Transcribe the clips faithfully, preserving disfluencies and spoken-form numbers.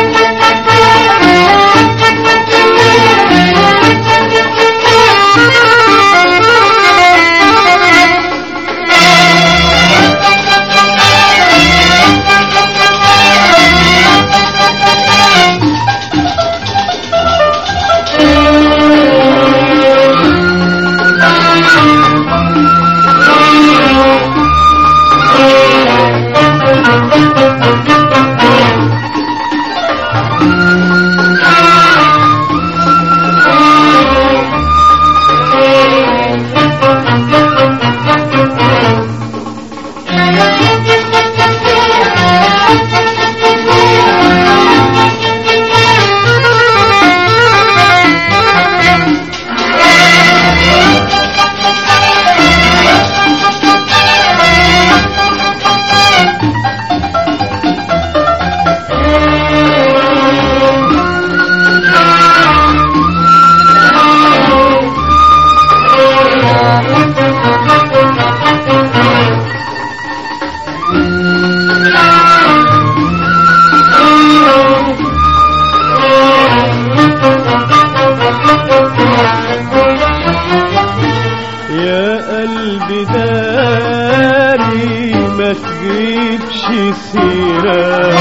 تجيبش سيرة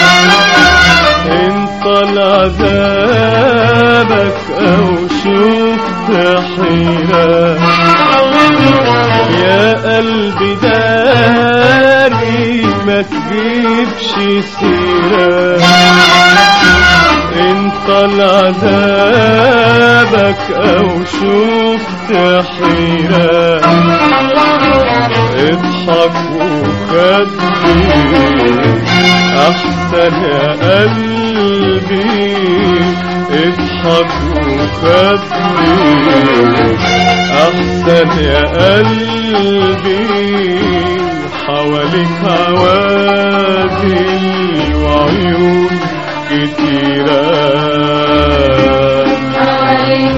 انت لعذابك او شفت حيرة يا قلبي داري ما تجيبش سيرة انت لعذابك او شفت حيرة اضحك وخبي احسن يا قلبي اضحك وخبي احسن يا قلبي حواليك عوادل وعيون كتيرة حواليك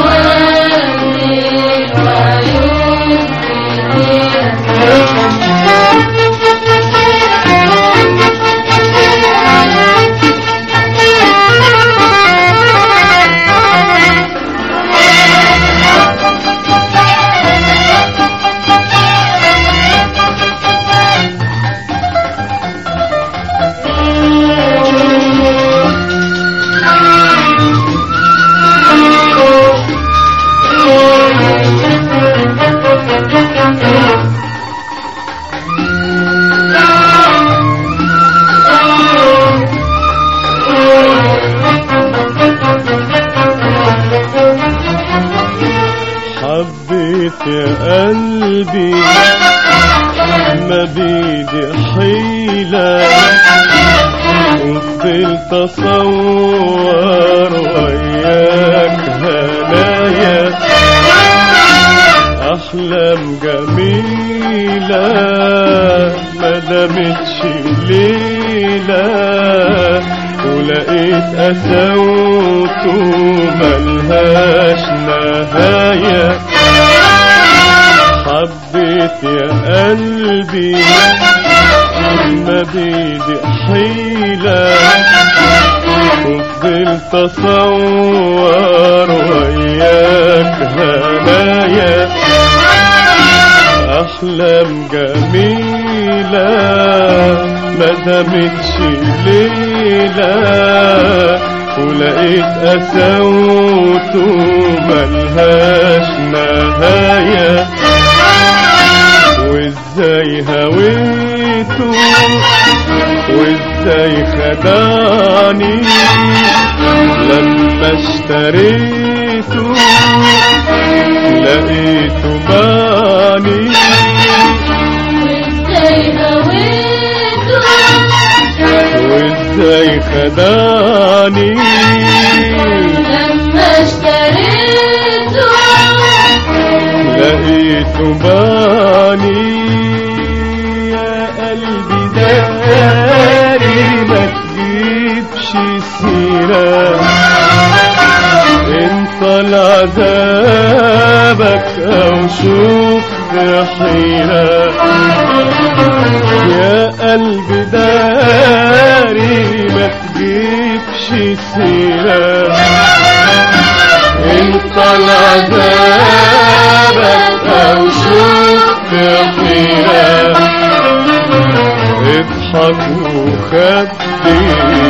عوادل وعيون حبيت يا قلبي ما بيدي حيلة وفضلت اصور وياك هنايا احلام جميلة ما دامتش ليلة ولقيت قساوت وملهاش نهاية حبيت يا قلبي ما بيدي حيلة وفضلت اصور وياك هنايا احلام جميلة ما دامتش ليلة ولقيت قساوت وملهاش نهاية وازاي هويته وازاي خدعني لما اشتريته لقيته باني وازاي هويته وازاي خدعني لما اشتريته لقيته باني يا قلبي داري ما تجيبش سيرة انت لعذابك او شفت حيرة يا قلبي داري ما تجيبش طال عذابك أو شفت حيرة اضحك وخبي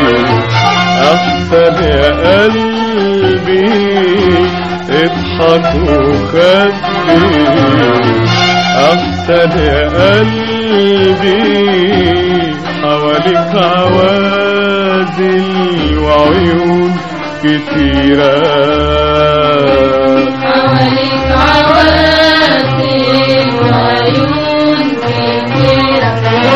أحسن يا قلبي اضحك وخبي أحسن يا قلبي حواليك عوازل وعيون كتيرة حواليك عوازل وعيون كتيرة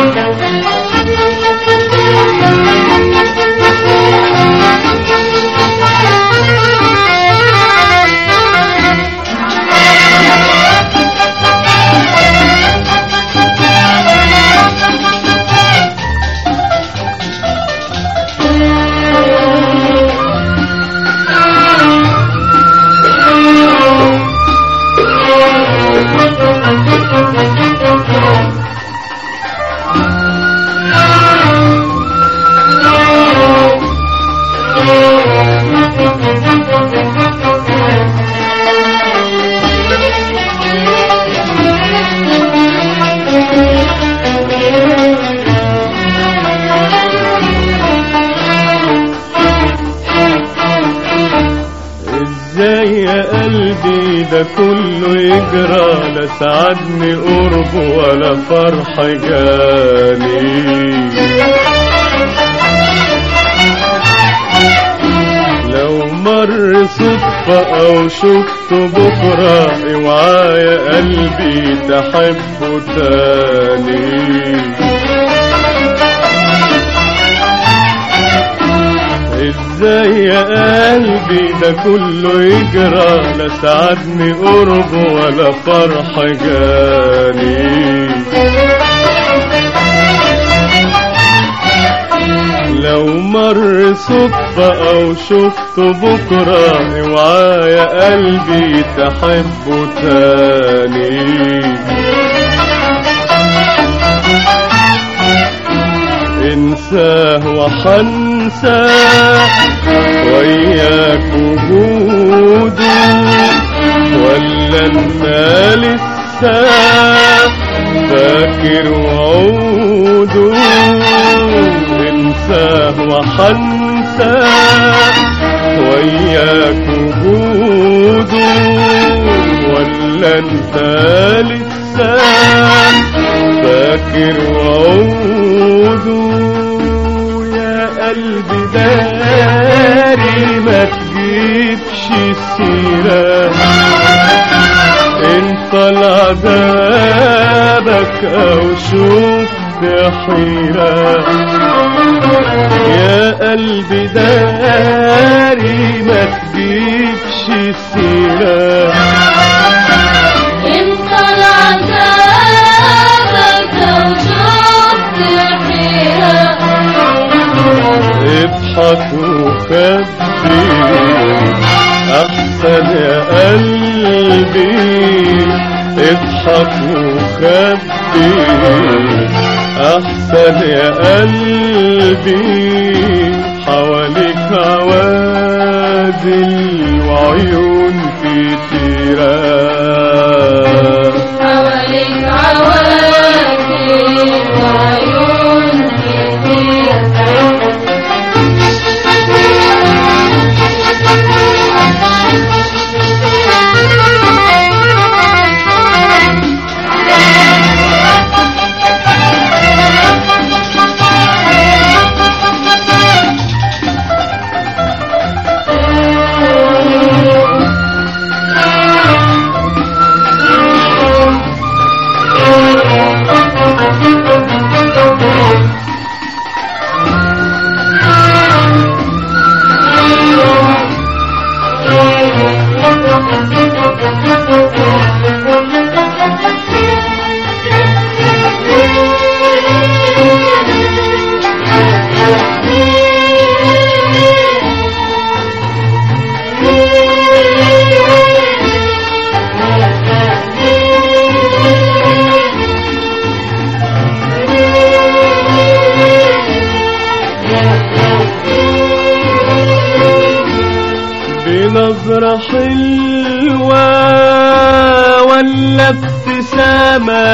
ازاي يا قلبي ده كله يجرى لا سعدني قربه ولا فرح جاني لو مر صدفة او شفته بكرة اوعى يا قلبي تحبه تاني ازاي يا قلبي ده كله يجرى لا سعدني قربه ولا فرح جاني لو مر صدفة او شفته بكرة اوعى يا قلبي تحبه تاني انساه وحنساه وياك وجوده ولا انا لسه فاكر وعوده انساه وحنساه وياك وجوده ولا انت لسه فاكر وعوده يا قلبي داري ما تجيبش السيرة انت لعذابك او شفت حيرة يا قلبي داري ما تجيبش السيرة انت لعذابك او شفت حيرة اضحك وخبي احسن يا قلبي اضحك وخبي احسن يا قلبي حواليك عوازل وعيون كتيرة حواليك عوازل وعيون كتيرة بنظرة حلوة حلوة ولا ابتسامة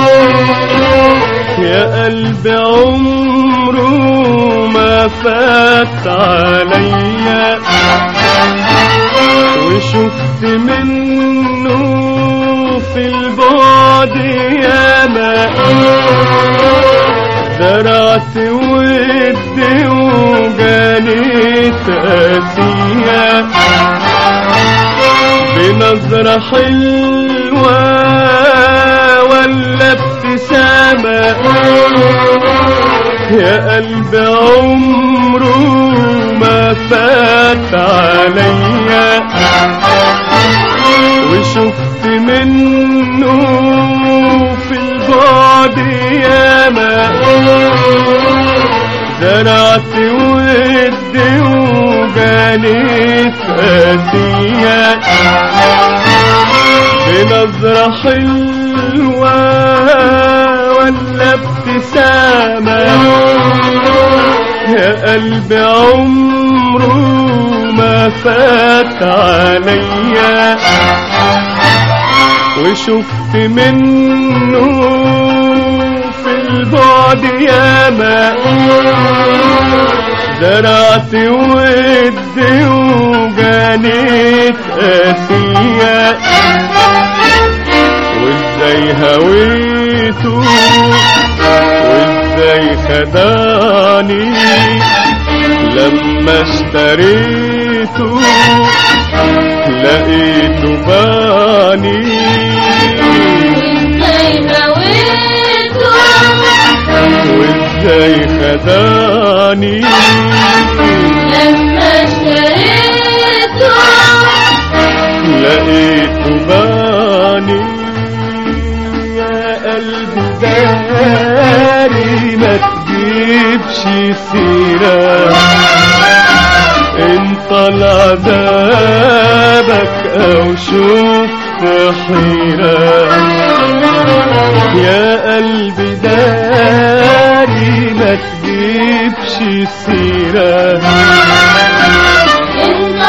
يا قلبي عمره ما فات عليا وشفت منه في البعد ياما زرعت ودي وجانيت قاسية بنظرة حلوة ولا ابتسامة يا قلبي عمره ما فات عليا وشفت منه في البعد ياما زرعت ودي وجانيت قاسية بنظرة حلوة ولا ابتسامة يا قلبي عمره ما فات عليا وشفت منه في البعد ياما زرعت ودي وجانيت قاسية وازاي هويته وازاي خدعني لما اشتريته لقيته باني وازاي هويته وازاي خدعني لما اشتريته لقيته باني يا قلبي داري ما تجيبش سيرة انت العذابك او شفت حيرة يا قلبي داري ما تجيبش سيرة انت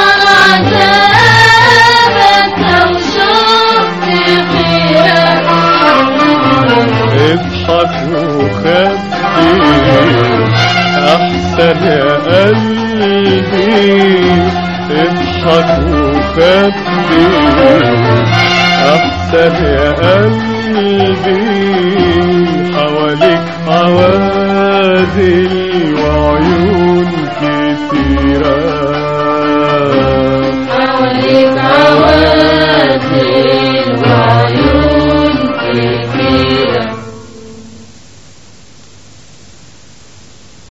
العذابك او شفت خيرك اضحك وخبي احسن يا قلبي اضحك وخبي احسن يا قلبي حواليك عوادل وعيون كتيرة حواليك